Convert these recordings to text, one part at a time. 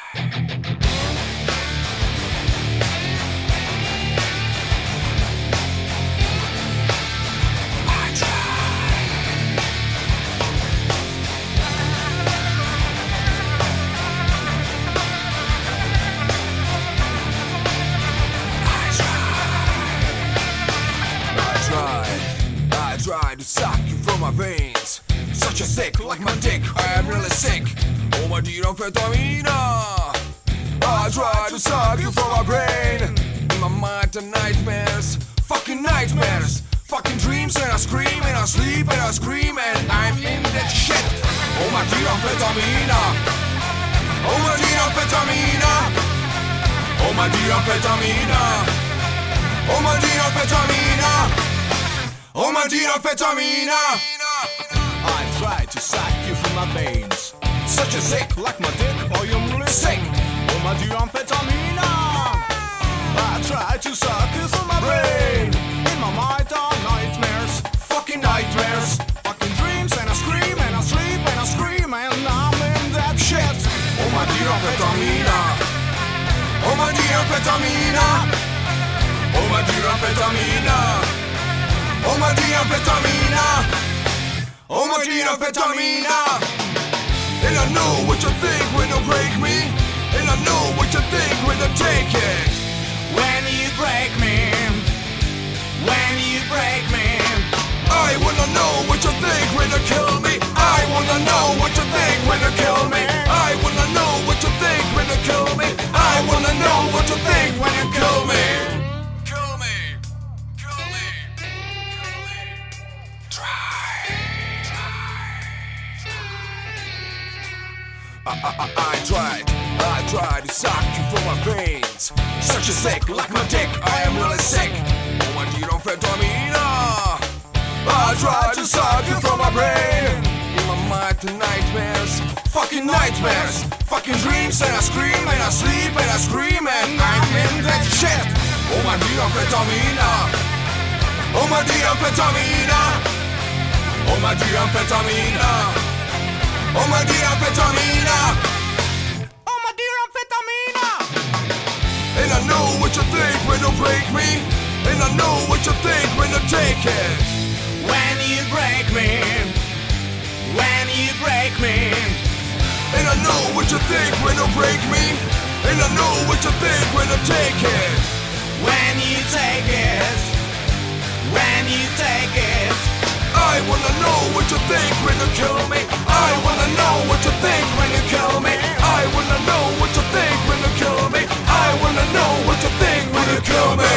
I try to suck you from my veins. Such a sick, like my dick, I am really sick. Oh my dear amphetamina. I try to suck you from my brain. In my mind are nightmares, fucking nightmares, fucking dreams, and I scream and I sleep and I scream and I'm in that shit. Oh my dear amphetamina. Oh my dear amphetamina. Oh my dear amphetamina. Oh my dear amphetamina. Oh my dear amphetamina. I try to suck you from my veins. Such a sick, like my dick, or you're really sick. Oh my dear amphetamina. I try to suck you from my brain. In my mind are nightmares, fucking nightmares, fucking dreams, and I scream and I sleep and I scream and I'm in that shit. Oh my dear amphetamina. Oh my dear amphetamina. Oh my dear amphetamina. Oh my dear amphetamina. Oh my dear amphetamina. And I know what you think when you break me. And I know what you think when you take it. When you break me. When you break me. I wanna know what you think when you kill me. I wanna know what you think when you kill me. I wanna know what you think when you kill me. I wanna know what you think when you kill me. I tried to suck you from my veins. Such a sick, like my dick, I am really sick. Oh my dear amphetamina. I tried to suck you from my brain. In my mind are nightmares, fucking nightmares, fucking dreams, and I scream and I sleep and I scream and I'm in that shit. Oh my dear amphetamina. Oh my dear amphetamina. Oh my dear amphetamina. Oh my dear amphetamina. Oh my dear amphetamina. And I know what you think when you break me. And I know what you think when you take it. When you break me. When you break me. And I know what you think when you break me. And I know what you think when you take it. When you take it. When you take it. I wanna know what you think when you kill me. I wanna know what you think when you kill me. I wanna know what you think when you kill me. I wanna know what you think when you kill me.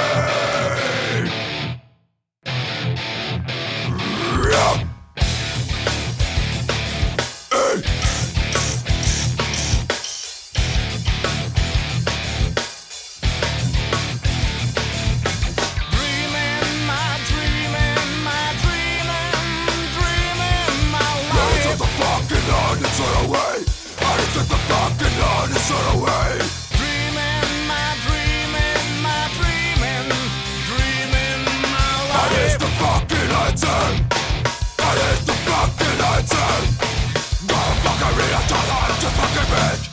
It's all away. I took the fucking on, it's all away. Dreaming my dreaming, dreaming my life. That is the fucking answer. That is the fucking answer. Motherfucker, read a dollar, just fucking bitch.